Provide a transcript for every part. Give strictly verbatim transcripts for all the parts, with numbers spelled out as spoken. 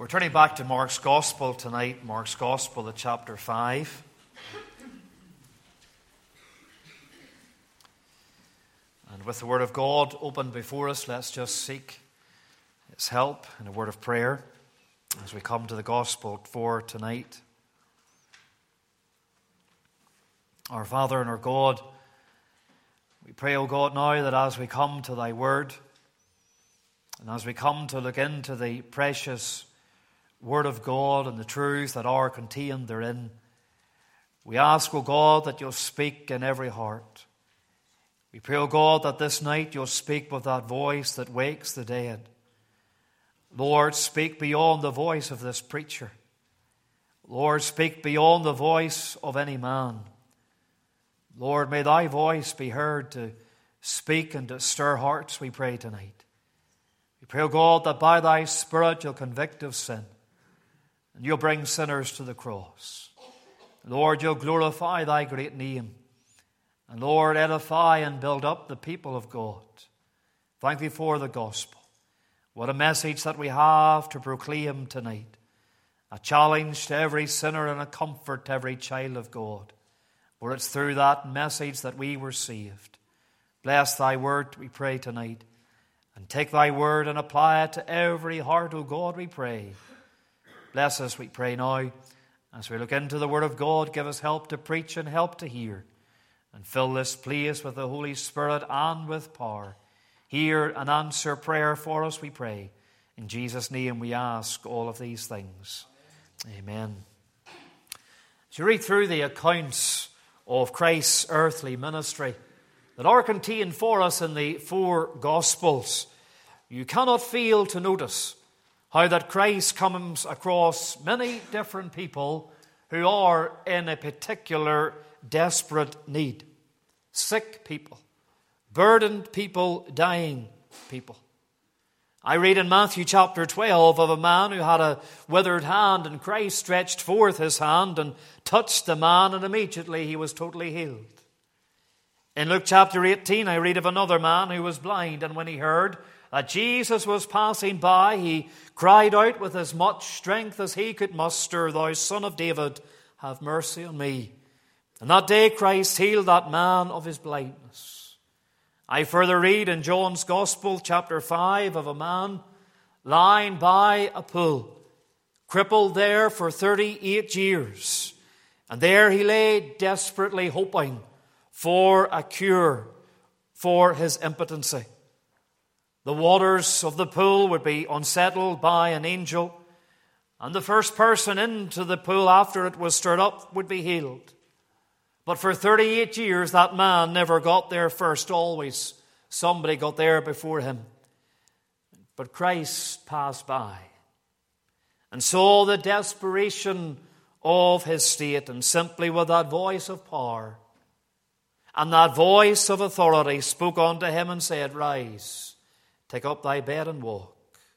We're turning back to Mark's Gospel tonight, Mark's Gospel at chapter five. And with the Word of God open before us, let's just seek His help in a word of prayer as we come to the Gospel for tonight. Our Father and our God, we pray, O God, now that as we come to Thy Word, and as we come to look into the precious Word of God and the truths that are contained therein, we ask, O God, that You'll speak in every heart. We pray, O God, that this night You'll speak with that voice that wakes the dead. Lord, speak beyond the voice of this preacher. Lord, speak beyond the voice of any man. Lord, may Thy voice be heard to speak and to stir hearts, we pray tonight. We pray, O God, that by Thy Spirit You'll convict of sin and You'll bring sinners to the cross. Lord, You'll glorify Thy great name. And Lord, edify and build up the people of God. Thank Thee for the gospel. What a message that we have to proclaim tonight. A challenge to every sinner and a comfort to every child of God. For it's through that message that we were saved. Bless Thy word, we pray tonight. And take Thy word and apply it to every heart, O God, we pray. Bless us, we pray now. As we look into the Word of God, give us help to preach and help to hear. And fill this place with the Holy Spirit and with power. Hear and answer prayer for us, we pray. In Jesus' name we ask all of these things. Amen. As you read through the accounts of Christ's earthly ministry that are contained for us in the four Gospels, you cannot fail to notice how that Christ comes across many different people who are in a particular desperate need. Sick people, burdened people, dying people. I read in Matthew chapter twelve of a man who had a withered hand, and Christ stretched forth His hand and touched the man, and immediately he was totally healed. In Luke chapter eighteen, I read of another man who was blind, and when he heard that Jesus was passing by, he cried out with as much strength as he could muster, "Thou Son of David, have mercy on me." And that day Christ healed that man of his blindness. I further read in John's Gospel, chapter five, of a man lying by a pool, crippled there for thirty-eight years. And there he lay desperately hoping for a cure for his impotency. The waters of the pool would be unsettled by an angel, and the first person into the pool after it was stirred up would be healed. But for thirty-eight years, that man never got there first. Always somebody got there before him. But Christ passed by and saw the desperation of his state, and simply with that voice of power and that voice of authority spoke unto him and said, "Rise, take up thy bed and walk."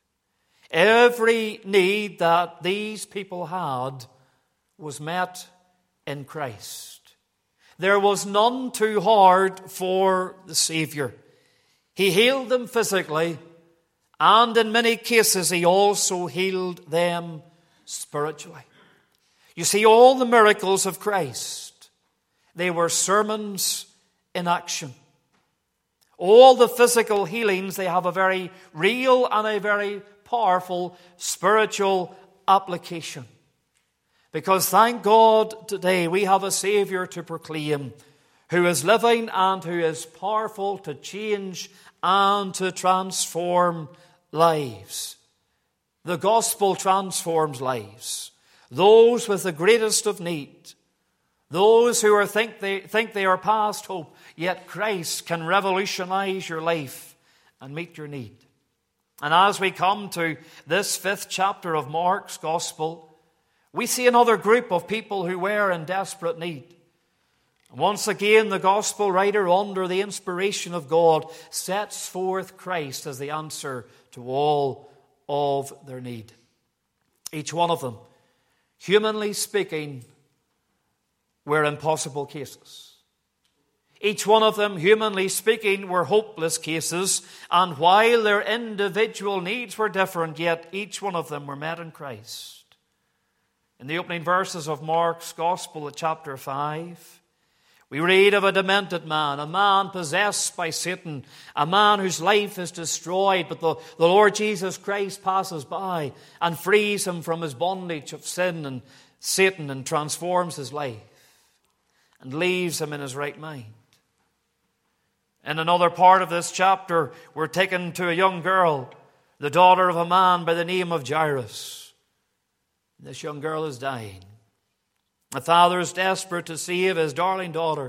Every need that these people had was met in Christ. There was none too hard for the Savior. He healed them physically, and in many cases He also healed them spiritually. You see, all the miracles of Christ, they were sermons in action. All the physical healings, they have a very real and a very powerful spiritual application. Because thank God today we have a Savior to proclaim who is living and who is powerful to change and to transform lives. The gospel transforms lives. Those with the greatest of need, those who are think they think they are past hope, yet Christ can revolutionize your life and meet your need. And as we come to this fifth chapter of Mark's Gospel, we see another group of people who were in desperate need. And once again, the Gospel writer, under the inspiration of God, sets forth Christ as the answer to all of their need. Each one of them, humanly speaking, were impossible cases. Each one of them, humanly speaking, were hopeless cases, and while their individual needs were different, yet each one of them were met in Christ. In the opening verses of Mark's Gospel at chapter five, we read of a demented man, a man possessed by Satan, a man whose life is destroyed, but the, the Lord Jesus Christ passes by and frees him from his bondage of sin and Satan and transforms his life and leaves him in his right mind. In another part of this chapter, we're taken to a young girl, the daughter of a man by the name of Jairus. This young girl is dying. The father is desperate to save his darling daughter.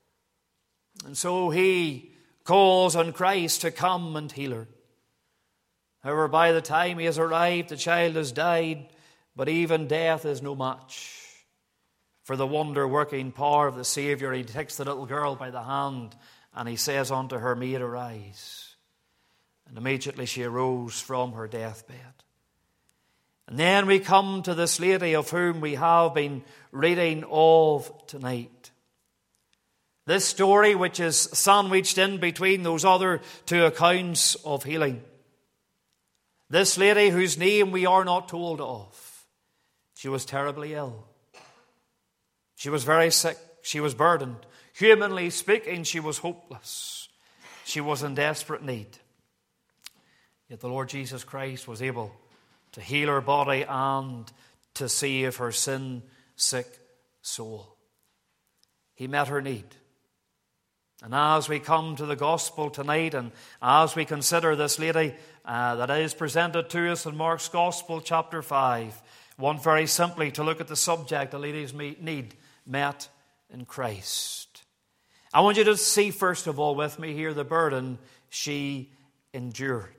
And so he calls on Christ to come and heal her. However, by the time he has arrived, the child has died, but even death is no match for the wonder-working power of the Savior. He takes the little girl by the hand and he says unto her, "Maid, arise." And immediately she arose from her deathbed. And then we come to this lady of whom we have been reading of tonight. This story, which is sandwiched in between those other two accounts of healing. This lady whose name we are not told of. She was terribly ill. She was very sick. She was burdened. Humanly speaking, she was hopeless. She was in desperate need. Yet the Lord Jesus Christ was able to heal her body and to save her sin-sick soul. He met her need. And as we come to the gospel tonight, and as we consider this lady uh, that is presented to us in Mark's Gospel, chapter five, one very simply to look at the subject, the lady's need met in Christ. I want you to see, first of all, with me here, the burden she endured.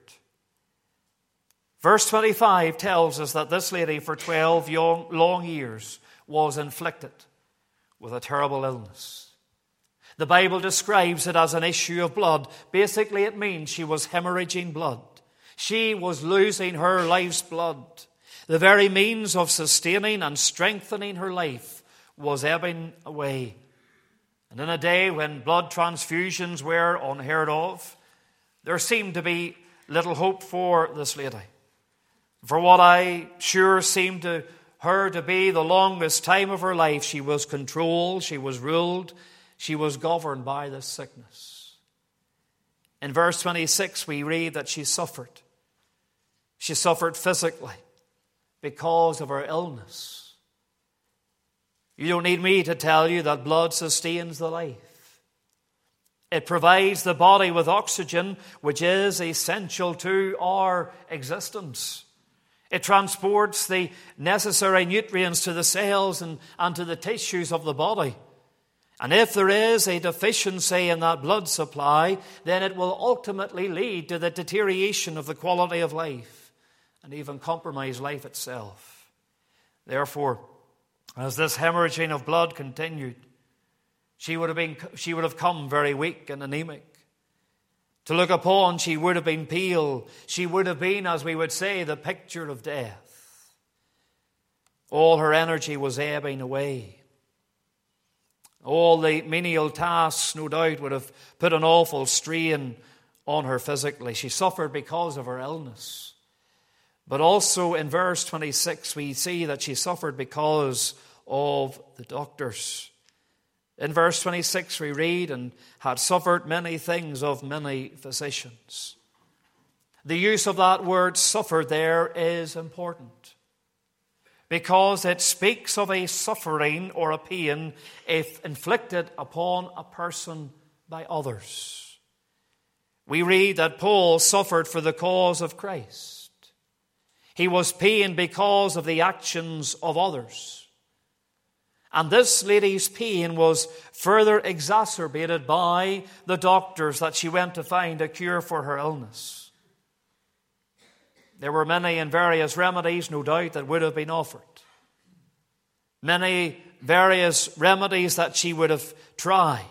Verse twenty-five tells us that this lady for twelve long years was inflicted with a terrible illness. The Bible describes it as an issue of blood. Basically, it means she was hemorrhaging blood. She was losing her life's blood. The very means of sustaining and strengthening her life was ebbing away. And in a day when blood transfusions were unheard of, there seemed to be little hope for this lady. For what I sure seemed to her to be the longest time of her life, she was controlled, she was ruled, she was governed by this sickness. In verse twenty-six, we read that she suffered. She suffered physically because of her illness. You don't need me to tell you that blood sustains the life. It provides the body with oxygen, which is essential to our existence. It transports the necessary nutrients to the cells and, and to the tissues of the body. And if there is a deficiency in that blood supply, then it will ultimately lead to the deterioration of the quality of life and even compromise life itself. Therefore, as this hemorrhaging of blood continued, she would have been, she would have come very weak and anemic. To look upon, she would have been pale. She would have been, as we would say, the picture of death. All her energy was ebbing away. All the menial tasks, no doubt, would have put an awful strain on her physically. She suffered because of her illness. But also in verse twenty-six, we see that she suffered because of the doctors. In verse twenty-six we read, "and had suffered many things of many physicians." The use of that word "suffered" there is important, because it speaks of a suffering or a pain if inflicted upon a person by others. We read that Paul suffered for the cause of Christ. He was pained because of the actions of others. And this lady's pain was further exacerbated by the doctors that she went to find a cure for her illness. There were many and various remedies, no doubt, that would have been offered. Many various remedies that she would have tried.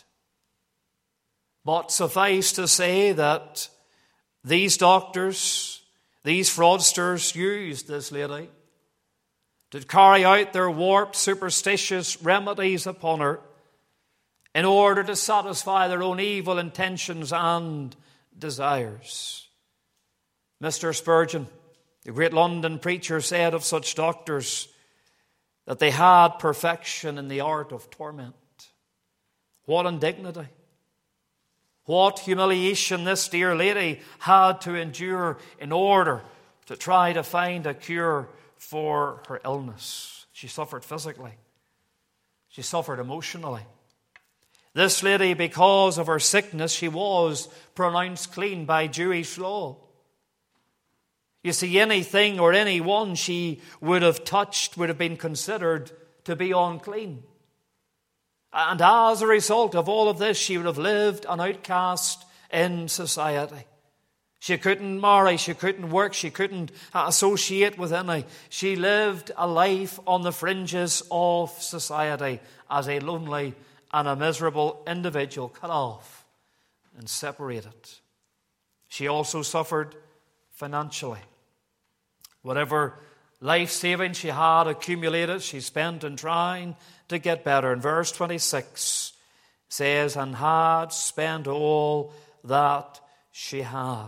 But suffice to say that these doctors, these fraudsters used this lady to carry out their warped, superstitious remedies upon her in order to satisfy their own evil intentions and desires. Mister Spurgeon, the great London preacher, said of such doctors that they had perfection in the art of torment. What indignity! What humiliation this dear lady had to endure in order to try to find a cure for her illness. She suffered physically. She suffered emotionally. This lady, because of her sickness, she was pronounced clean by Jewish law. You see, anything or anyone she would have touched would have been considered to be unclean. And as a result of all of this, she would have lived an outcast in society. She couldn't marry, she couldn't work, she couldn't associate with any. She lived a life on the fringes of society as a lonely and a miserable individual, cut off and separated. She also suffered financially. Whatever life savings she had accumulated, she spent in trying to get better. And verse twenty-six says, and had spent all that she had.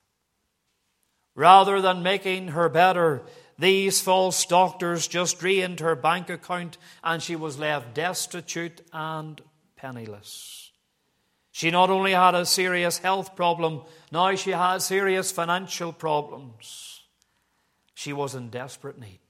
Rather than making her better, these false doctors just drained her bank account and she was left destitute and penniless. She not only had a serious health problem, now she had serious financial problems. She was in desperate need.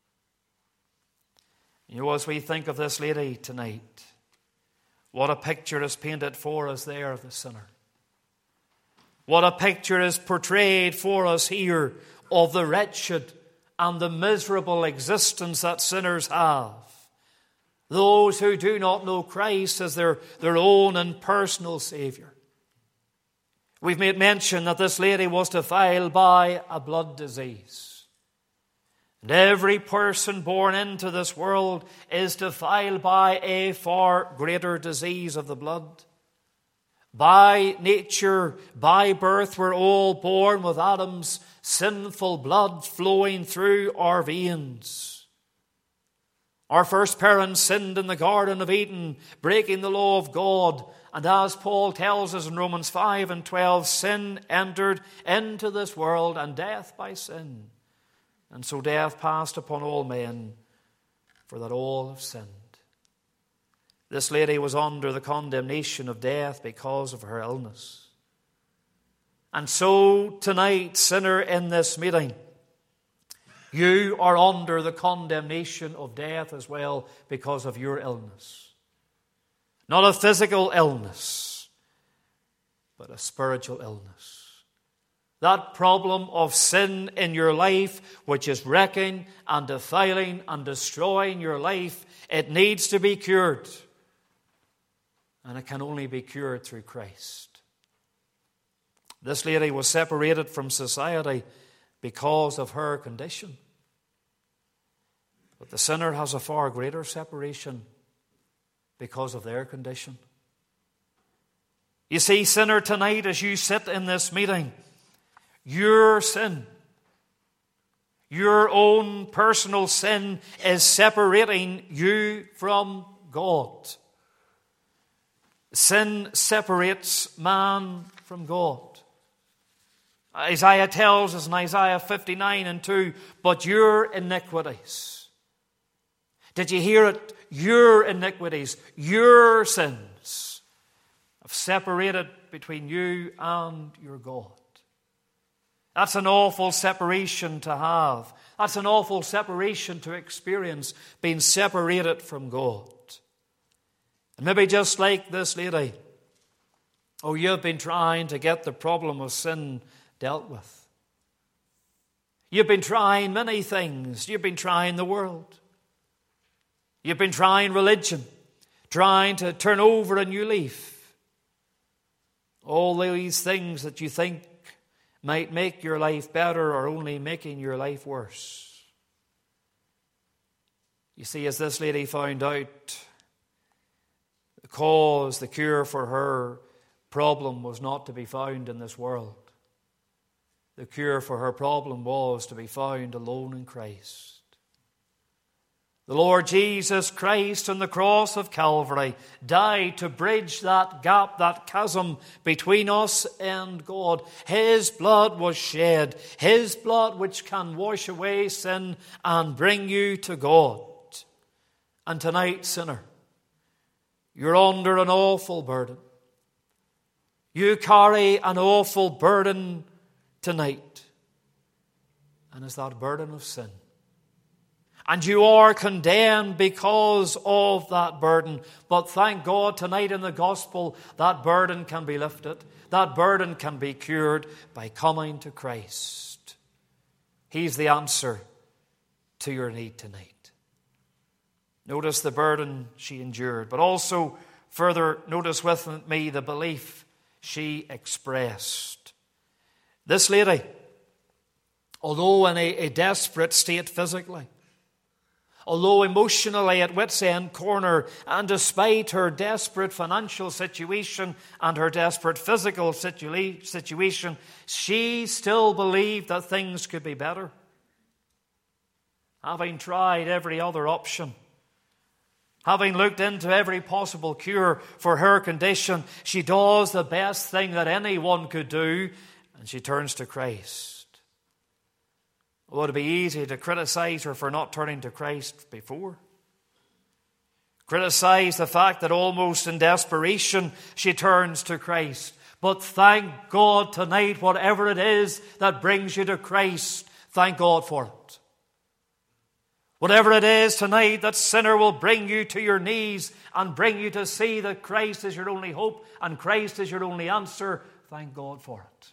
You know, as we think of this lady tonight, what a picture is painted for us there of the sinner. What a picture is portrayed for us here of the wretched and the miserable existence that sinners have. Those who do not know Christ as their, their own and personal Savior. We've made mention that this lady was defiled by a blood disease. And every person born into this world is defiled by a far greater disease of the blood. By nature, by birth, we're all born with Adam's sinful blood flowing through our veins. Our first parents sinned in the Garden of Eden, breaking the law of God. And as Paul tells us in Romans five and twelve, sin entered into this world and death by sin. And so death passed upon all men, for that all have sinned. This lady was under the condemnation of death because of her illness. And so tonight, sinner in this meeting, you are under the condemnation of death as well because of your illness. Not a physical illness, but a spiritual illness. That problem of sin in your life, which is wrecking and defiling and destroying your life, it needs to be cured. And it can only be cured through Christ. This lady was separated from society because of her condition. But the sinner has a far greater separation because of their condition. You see, sinner, tonight as you sit in this meeting, your sin, your own personal sin is separating you from God. Sin separates man from God. Isaiah tells us in Isaiah fifty-nine and two, but your iniquities. Did you hear it? Your iniquities, your sins have separated between you and your God. That's an awful separation to have. That's an awful separation to experience, being separated from God. And maybe just like this lady, oh, you've been trying to get the problem of sin dealt with. You've been trying many things. You've been trying the world. You've been trying religion, trying to turn over a new leaf. All these things that you think might make your life better are only making your life worse. You see, as this lady found out, the cause, the cure for her problem was not to be found in this world. The cure for her problem was to be found alone in Christ. The Lord Jesus Christ on the cross of Calvary died to bridge that gap, that chasm between us and God. His blood was shed. His blood which can wash away sin and bring you to God. And tonight, sinner, you're under an awful burden. You carry an awful burden tonight. And it's that burden of sin. And you are condemned because of that burden. But thank God tonight in the gospel, that burden can be lifted. That burden can be cured by coming to Christ. He's the answer to your need tonight. Notice the burden she endured, but also further notice with me the belief she expressed. This lady, although in a, a desperate state physically, although emotionally at wit's end corner, and despite her desperate financial situation and her desperate physical situa- situation, she still believed that things could be better. Having tried every other option, having looked into every possible cure for her condition, she does the best thing that anyone could do, and she turns to Christ. Well, it would be easy to criticize her for not turning to Christ before. Criticize the fact that almost in desperation she turns to Christ. But thank God tonight, whatever it is that brings you to Christ, thank God for it. Whatever it is tonight that sinner will bring you to your knees and bring you to see that Christ is your only hope and Christ is your only answer, thank God for it.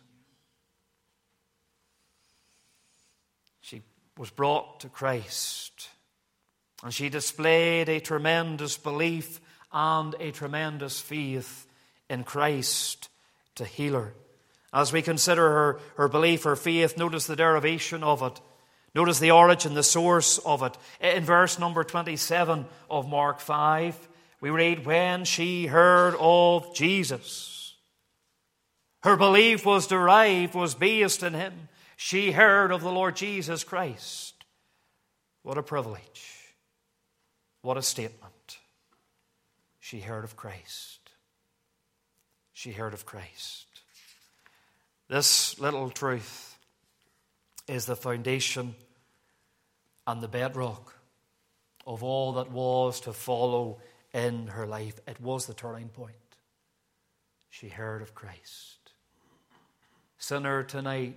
She was brought to Christ, and she displayed a tremendous belief and a tremendous faith in Christ to heal her. As we consider her, her belief, her faith, notice the derivation of it. Notice the origin, the source of it. In verse number twenty-seven of Mark five, we read, when she heard of Jesus. Her belief was derived, was based in him. She heard of the Lord Jesus Christ. What a privilege. What a statement. She heard of Christ. She heard of Christ. This little truth is the foundation and the bedrock of all that was to follow in her life. It was the turning point. She heard of Christ. Sinner, tonight,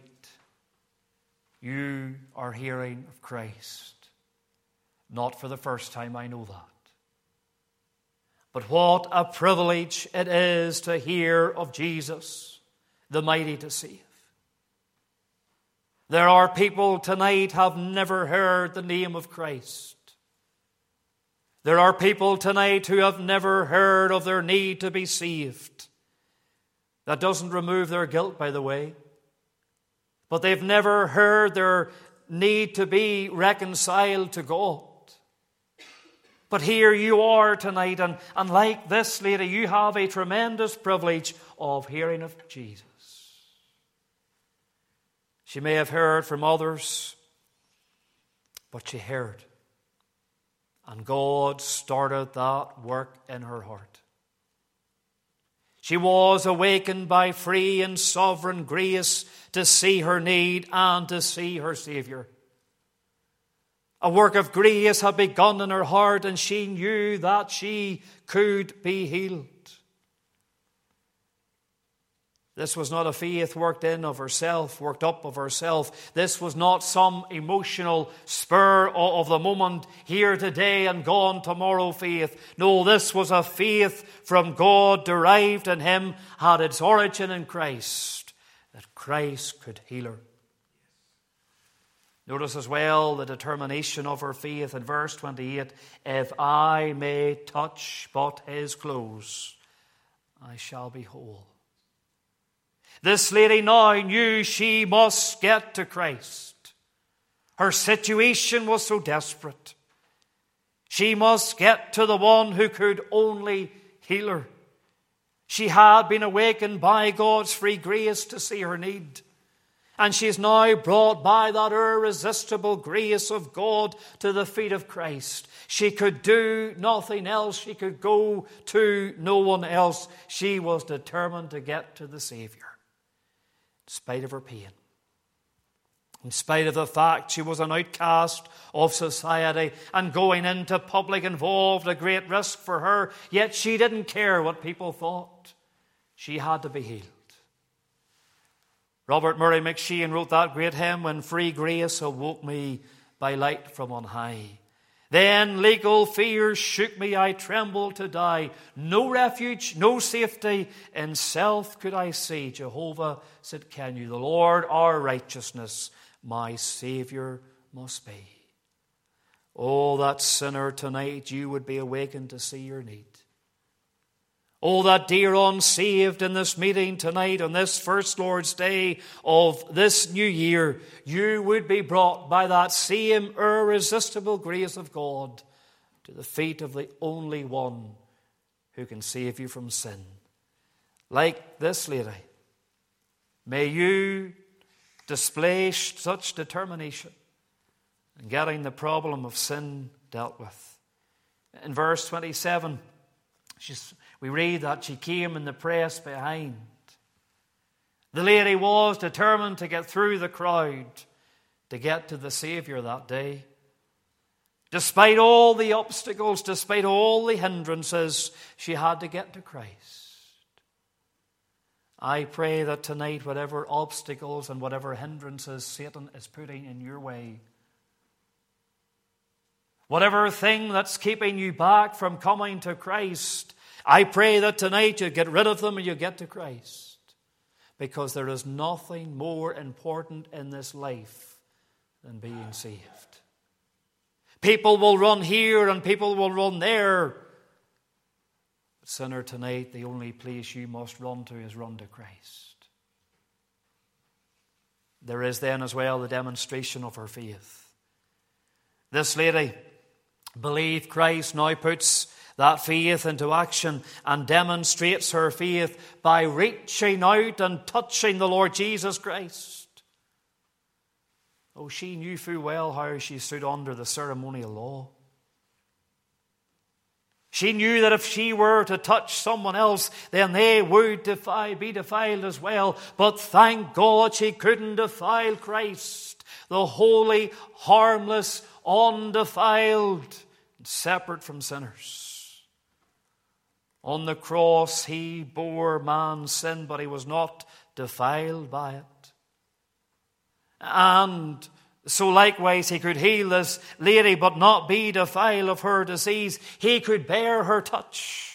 you are hearing of Christ. Not for the first time, I know that. But what a privilege it is to hear of Jesus, the mighty to save. There are people tonight have never heard the name of Christ. There are people tonight who have never heard of their need to be saved. That doesn't remove their guilt, by the way. But they've never heard their need to be reconciled to God. But here you are tonight, and, and like this lady, you have a tremendous privilege of hearing of Jesus. She may have heard from others, but she heard. And God started that work in her heart. She was awakened by free and sovereign grace to see her need and to see her Savior. A work of grace had begun in her heart, and she knew that she could be healed. This was not a faith worked in of herself, worked up of herself. This was not some emotional spur of the moment, here today and gone tomorrow faith. No, this was a faith from God, derived in Him, had its origin in Christ, that Christ could heal her. Notice as well the determination of her faith in verse twenty-eight. If I may touch but His clothes, I shall be whole. This lady now knew she must get to Christ. Her situation was so desperate. She must get to the one who could only heal her. She had been awakened by God's free grace to see her need. And she's now brought by that irresistible grace of God to the feet of Christ. She could do nothing else. She could go to no one else. She was determined to get to the Savior, in spite of her pain. In spite of the fact she was an outcast of society and going into public involved a great risk for her, yet she didn't care what people thought. She had to be healed. Robert Murray McShane wrote that great hymn, "When free grace awoke me by light from on high. Then legal fears shook me, I trembled to die. No refuge, no safety, in self could I see. Jehovah said, can you, the Lord our righteousness, my Savior must be." Oh, that sinner tonight, you would be awakened to see your need. Oh, that dear unsaved in this meeting tonight, on this first Lord's Day of this new year, you would be brought by that same irresistible grace of God to the feet of the only one who can save you from sin. Like this lady, may you display such determination in getting the problem of sin dealt with. In verse twenty-seven, she's we read that she came in the press behind. The lady was determined to get through the crowd to get to the Savior that day. Despite all the obstacles, despite all the hindrances, she had to get to Christ. I pray that tonight, whatever obstacles and whatever hindrances Satan is putting in your way, whatever thing that's keeping you back from coming to Christ, I pray that tonight you get rid of them and you get to Christ. Because there is nothing more important in this life than being saved. People will run here and people will run there. But sinner, tonight the only place you must run to is run to Christ. There is then as well the demonstration of her faith. This lady believed Christ, now puts that faith into action and demonstrates her faith by reaching out and touching the Lord Jesus Christ. Oh, she knew full well how she stood under the ceremonial law. She knew that if she were to touch someone else, then they would defile, be defiled as well. But thank God she couldn't defile Christ, the holy, harmless, undefiled, separate from sinners. On the cross, he bore man's sin, but he was not defiled by it. And so likewise, he could heal this lady, but not be defiled of her disease. He could bear her touch.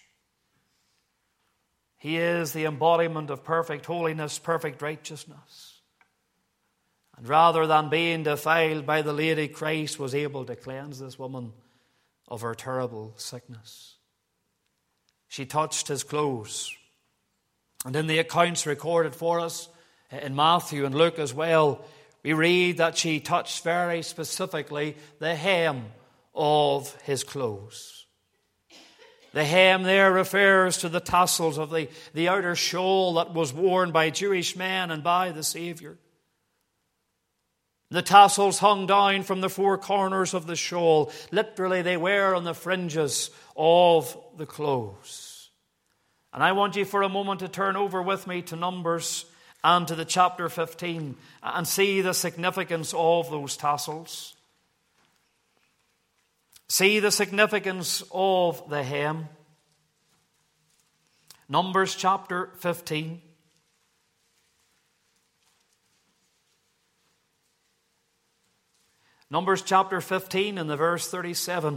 He is the embodiment of perfect holiness, perfect righteousness. And rather than being defiled by the lady, Christ was able to cleanse this woman of her terrible sickness. She touched his clothes. And in the accounts recorded for us in Matthew and Luke as well, we read that she touched very specifically the hem of his clothes. The hem there refers to the tassels of the, the outer shawl that was worn by Jewish men and by the Savior. The tassels hung down from the four corners of the shawl. Literally, they were on the fringes of the clothes. And I want you for a moment to turn over with me to Numbers and to the chapter fifteen and see the significance of those tassels. See the significance of the hem. Numbers chapter fifteen. Numbers chapter fifteen and the verse thirty-seven.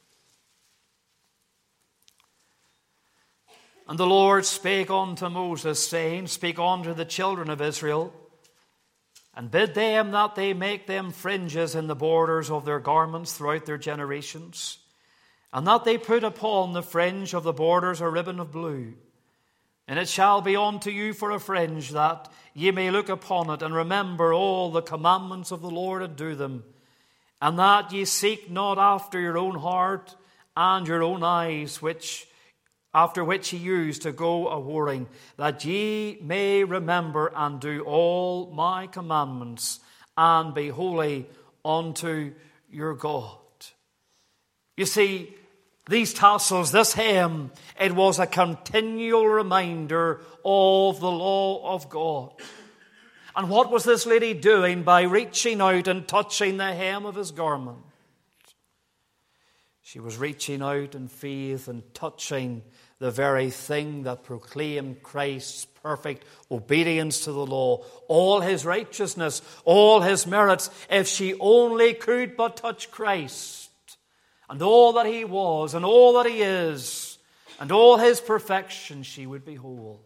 And the Lord spake unto Moses, saying, Speak unto the children of Israel, and bid them that they make them fringes in the borders of their garments throughout their generations, and that they put upon the fringe of the borders a ribbon of blue. And it shall be unto you for a fringe, that ye may look upon it, and remember all the commandments of the Lord, and do them. And that ye seek not after your own heart and your own eyes, which after which he used to go a-whoring, that ye may remember and do all my commandments, and be holy unto your God. You see, these tassels, this hem, it was a continual reminder of the law of God. And what was this lady doing by reaching out and touching the hem of his garment? She was reaching out in faith and touching the very thing that proclaimed Christ's perfect obedience to the law, all his righteousness, all his merits. If she only could but touch Christ and all that he was and all that he is and all his perfection, she would be whole.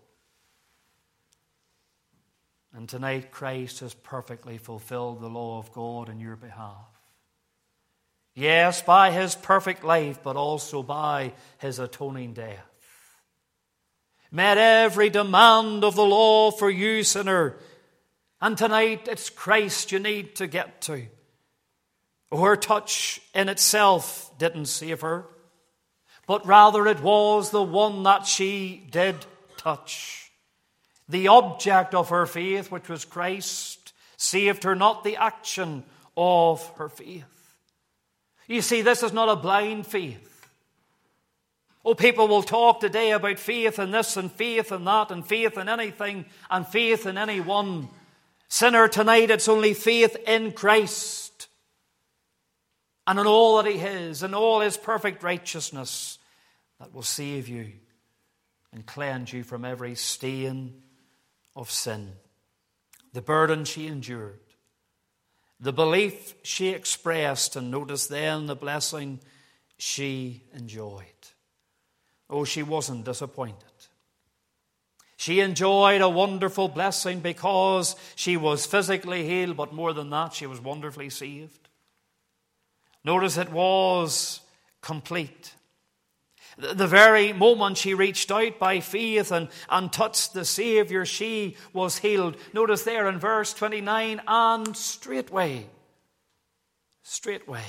And tonight Christ has perfectly fulfilled the law of God in your behalf. Yes, by his perfect life, but also by his atoning death. Met every demand of the law for you, sinner. And tonight it's Christ you need to get to. Her touch in itself didn't save her, but rather it was the one that she did touch. The object of her faith, which was Christ, saved her, not the action of her faith. You see, this is not a blind faith. Oh, people will talk today about faith in this and faith in that and faith in anything and faith in anyone. Sinner, tonight it's only faith in Christ and in all that he is and all his perfect righteousness that will save you and cleanse you from every stain of sin. The burden she endured, the belief she expressed, and notice then the blessing she enjoyed. Oh, she wasn't disappointed. She enjoyed a wonderful blessing because she was physically healed, but more than that, she was wonderfully saved. Notice it was complete. The very moment she reached out by faith and, and touched the Savior, she was healed. Notice there in verse twenty-nine, and straightway, straightway.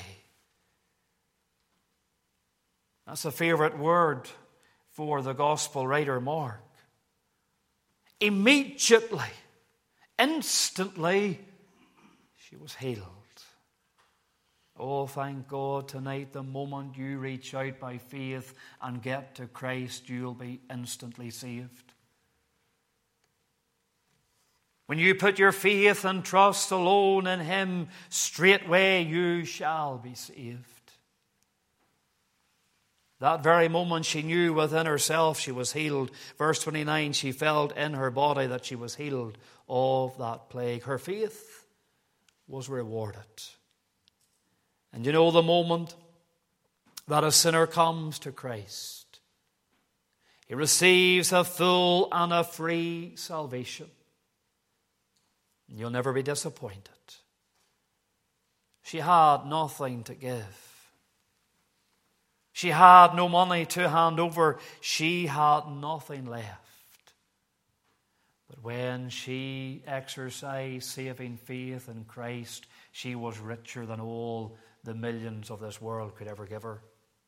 That's a favorite word for the gospel writer Mark. Immediately, instantly, she was healed. Oh, thank God tonight, the moment you reach out by faith and get to Christ, you'll be instantly saved. When you put your faith and trust alone in him, straightway you shall be saved. That very moment she knew within herself she was healed. Verse twenty-nine, she felt in her body that she was healed of that plague. Her faith was rewarded. And you know, the moment that a sinner comes to Christ, he receives a full and a free salvation. And you'll never be disappointed. She had nothing to give. She had no money to hand over. She had nothing left. But when she exercised saving faith in Christ, she was richer than all the millions of this world could ever give her.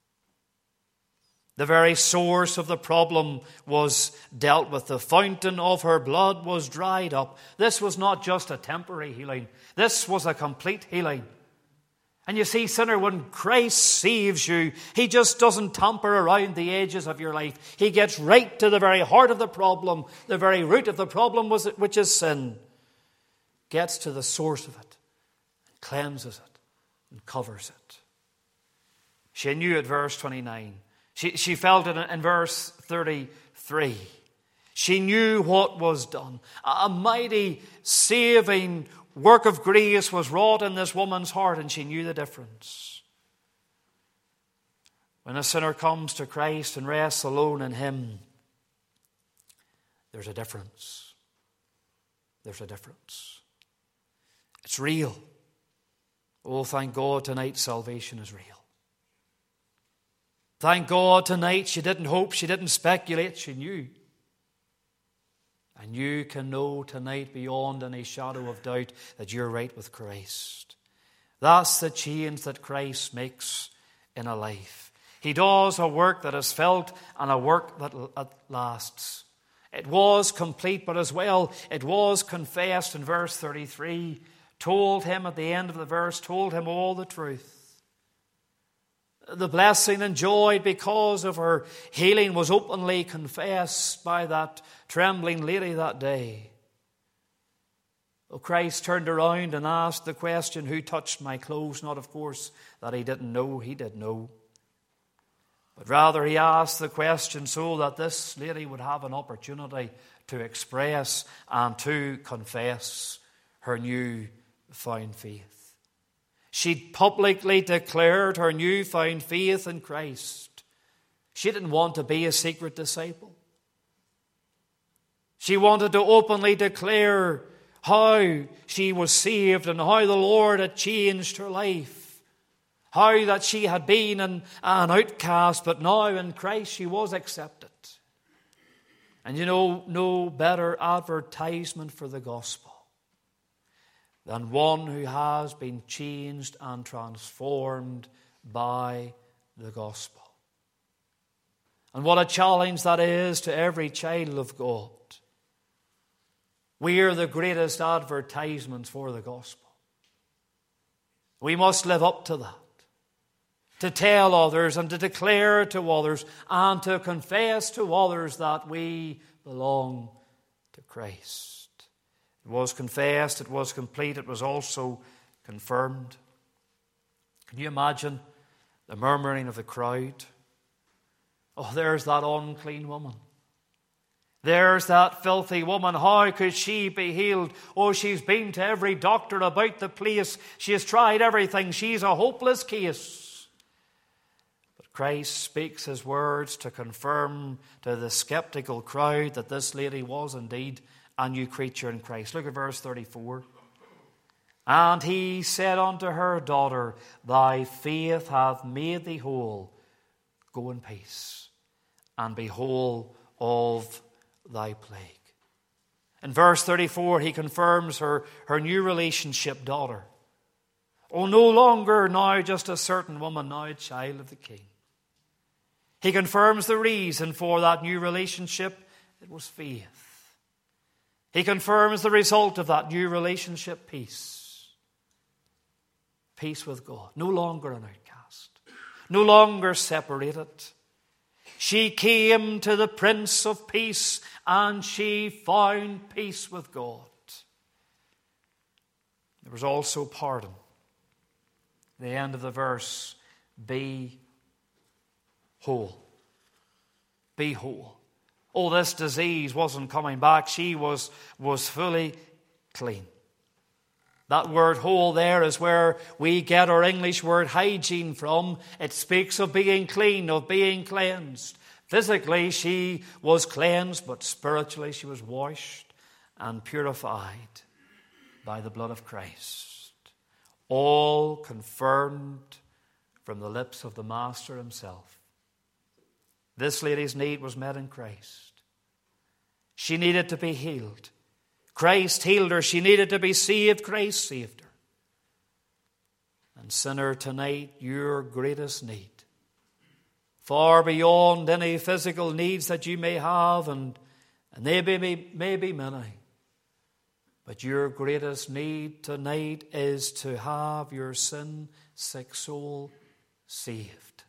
The very source of the problem was dealt with. The fountain of her blood was dried up. This was not just a temporary healing. This was a complete healing. And you see, sinner, when Christ saves you, he just doesn't tamper around the edges of your life. He gets right to the very heart of the problem, the very root of the problem, which is sin. Gets to the source of it, and cleanses it, and covers it. She knew it, verse twenty-nine. She, she felt it in verse thirty-three. She knew what was done. A mighty saving work of grace was wrought in this woman's heart, and she knew the difference. When a sinner comes to Christ and rests alone in him, there's a difference. There's a difference. It's real. Oh, thank God tonight salvation is real. Thank God tonight she didn't hope, she didn't speculate, she knew. And you can know tonight beyond any shadow of doubt that you're right with Christ. That's the change that Christ makes in a life. He He does a work that is felt and a work that lasts. It was complete, but as well it was confessed in verse thirty-three. Told him at the end of the verse, told him all the truth. The blessing enjoyed because of her healing was openly confessed by that trembling lady that day. Well, Christ turned around and asked the question, who touched my clothes? Not, of course, that he didn't know. He did know. But rather he asked the question so that this lady would have an opportunity to express and to confess her new found faith. She publicly declared her newfound faith in Christ. She didn't want to be a secret disciple. She wanted to openly declare how she was saved and how the Lord had changed her life. How that she had been an, an outcast, but now in Christ she was accepted. And you know, no better advertisement for the gospel than one who has been changed and transformed by the gospel. And what a challenge that is to every child of God. We are the greatest advertisements for the gospel. We must live up to that. To tell others and to declare to others and to confess to others that we belong to Christ. It was confessed, it was complete, it was also confirmed. Can you imagine the murmuring of the crowd? Oh, there's that unclean woman. There's that filthy woman. How could she be healed? Oh, she's been to every doctor about the place. She has tried everything. She's a hopeless case. But Christ speaks his words to confirm to the skeptical crowd that this lady was indeed a new creature in Christ. Look at verse thirty-four. And he said unto her, daughter, thy faith hath made thee whole. Go in peace, and be whole of thy plague. In verse thirty-four, he confirms her, her new relationship, daughter. Oh, no longer now just a certain woman, now a child of the King. He confirms the reason for that new relationship. It was faith. He confirms the result of that new relationship, peace. Peace with God. No longer an outcast. No longer separated. She came to the Prince of Peace and she found peace with God. There was also pardon. The end of the verse, be whole. Be whole. Oh, this disease wasn't coming back. She was, was fully clean. That word whole there is where we get our English word hygiene from. It speaks of being clean, of being cleansed. Physically, she was cleansed, but spiritually she was washed and purified by the blood of Christ. All confirmed from the lips of the Master himself. This lady's need was met in Christ. She needed to be healed. Christ healed her. She needed to be saved. Christ saved her. And sinner, tonight, your greatest need, far beyond any physical needs that you may have, and, and they may be, may be many, but your greatest need tonight is to have your sin-sick soul saved.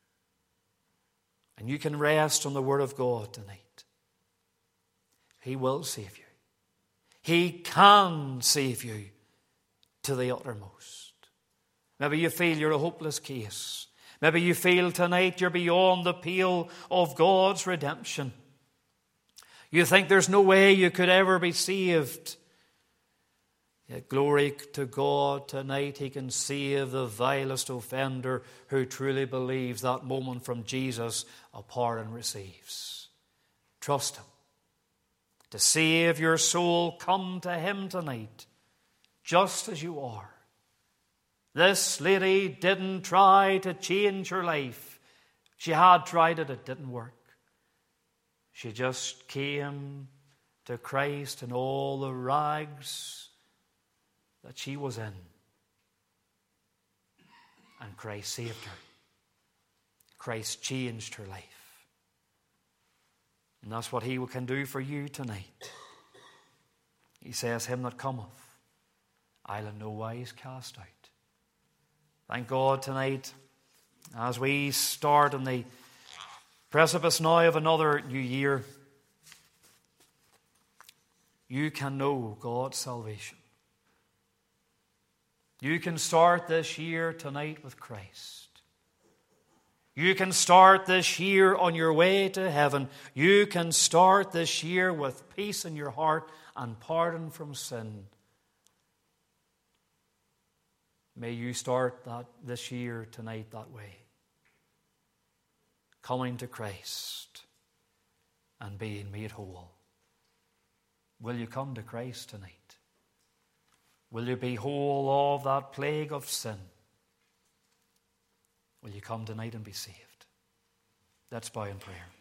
And you can rest on the Word of God tonight. He will save you. He can save you to the uttermost. Maybe you feel you're a hopeless case. Maybe you feel tonight you're beyond the pale of God's redemption. You think there's no way you could ever be saved. Yet glory to God, tonight He can save the vilest offender who truly believes that moment from Jesus a pardon receives. Trust Him. To save your soul, come to Him tonight, just as you are. This lady didn't try to change her life. She had tried it, it didn't work. She just came to Christ in all the rags that she was in. And Christ saved her. Christ changed her life. And that's what he can do for you tonight. He says, him that cometh, I'll in no wise cast out. Thank God tonight, as we start on the precipice now of another new year, you can know God's salvation. You can start this year tonight with Christ. You can start this year on your way to heaven. You can start this year with peace in your heart and pardon from sin. May you start that this year tonight that way. Coming to Christ and being made whole. Will you come to Christ tonight? Will you be whole of that plague of sin? Will you come tonight and be saved? Let's bow in prayer.